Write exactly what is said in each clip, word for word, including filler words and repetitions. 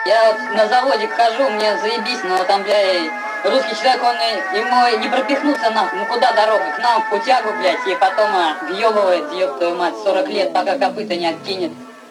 Я вот на заводик хожу, мне заебись, но там, блядь, русский человек, он ему не пропихнуться нахуй, ну куда дорога? К нам в путягу, блядь, и потом а, въебывает, ёб твою мать, сорок лет, пока копыта не откинет.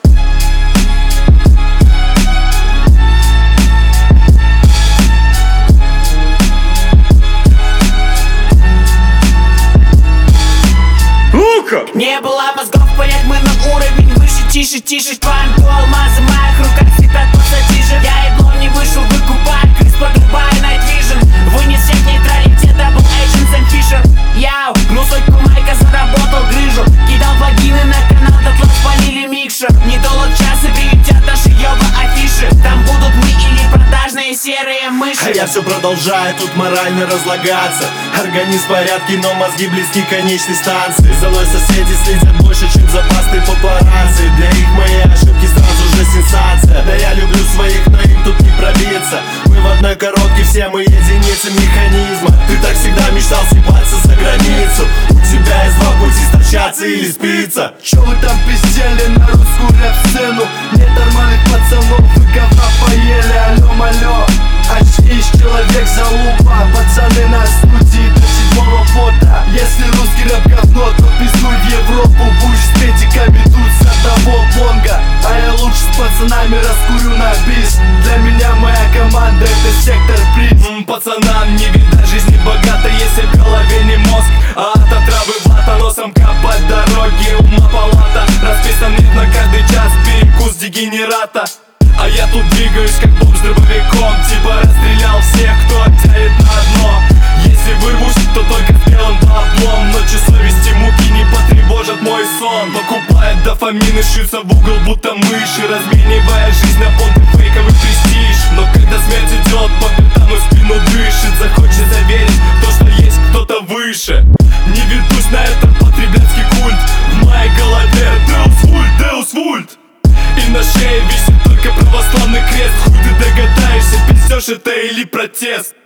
Не было мозгов понять, мы на уровень выше. Тише, тише, панку, алмазы в моих руках светят пассатижи. Я ебло не вышел, выкупать, крыс подрубай, Night Vision. Вынес всех нейтралитет, Double Agent, Сэм Фишер. Яу, гнусойку майка заработал грыжу. Кидал вагины на канал, дотла спалили микшер. Не долг час и прилетят наши ёба афиши. Там будут мы или продажные серые мыши. А я все продолжаю тут морально разлагаться. Организм в порядке, но мозги близки к конечной станции. За мной соседи следят больше, чем за пастой папарацци. Для их мои ошибки сразу же сенсация. Да я люблю своих, но им тут не пробиться. Мы в одной коробке, все мы единицы механизма. Ты так всегда мечтал съебаться за границу. У тебя есть два пути: встречаться или спиться. Чё вы там пиздели на русскую рэп-сцену? Нет нормальных пацанов, вы говна поели, алё малё. Очнись, человек, залупа, пацаны на студии до седьмого пота. Если русский рэп говно, то пиздуй в Европу. Будешь с педиками тут с одного бонга. А я лучше с пацанами раскурю на бис. Для меня моя команда — это сектор приз. М, Пацанам не видать жизни богато, если в голове не мозг, а от отравы вата. Носом капать дороги, ума палата. Расписан нет на каждый час, перекус дегенерата. А я тут двигаюсь как бомб с дробовиком. Типа расстрелял всех, кто тянет на дно. Если вырвусь, то только с белым баблом. Ночью совести муки не потревожат мой сон. Покупает дофамин и шьются в угол, будто мыши, разменивая жизнь на понты фейковый престиж. Но когда смерть идет по пятам и в спину дышит, захочется верить в то, что есть кто-то выше. Не ведусь на этот потребляцкий культ. В моей голове Деус Вульт, Деус Вульт. И на шее висит только православный крест. Хуй ты догадаешься, пиздёшь это или протест?